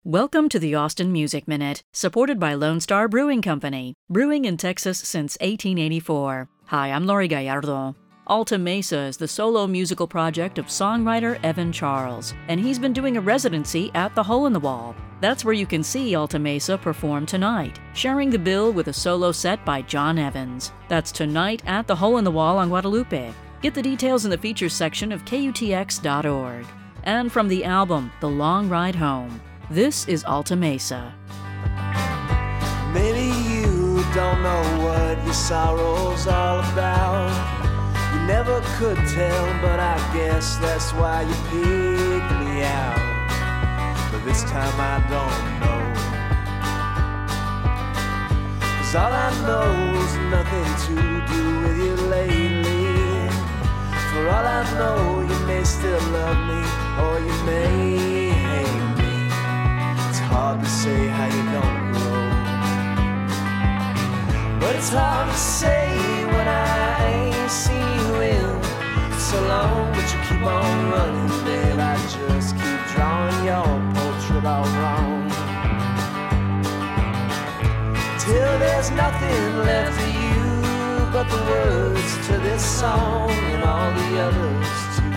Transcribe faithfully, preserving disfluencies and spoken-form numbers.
Welcome to the Austin Music Minute, supported by Lone Star Brewing Company, brewing in Texas since eighteen eighty-four. Hi, I'm Lori Gallardo. Alta Mesa is the solo musical project of songwriter Evan Charles, and he's been doing a residency at the Hole in the Wall. That's where you can see Alta Mesa perform tonight, sharing the bill with a solo set by John Evans. That's tonight at the Hole in the Wall on Guadalupe. Get the details in the features section of K U T X dot org. And from the album, The Long Ride Home, this is Alta Mesa. Maybe you don't know what your sorrow's all about. You never could tell, but I guess that's why you picked me out. But this time I don't know, 'cause all I know's nothing to do with you lately. For all I know, you may still love me, or you may hate me. It's hard to say how you don't grow, but it's hard to say when I ain't seen you in so long. But you keep on running, babe, I just keep drawing your portrait all wrong, till there's nothing left of you but the words to this song and all the others too.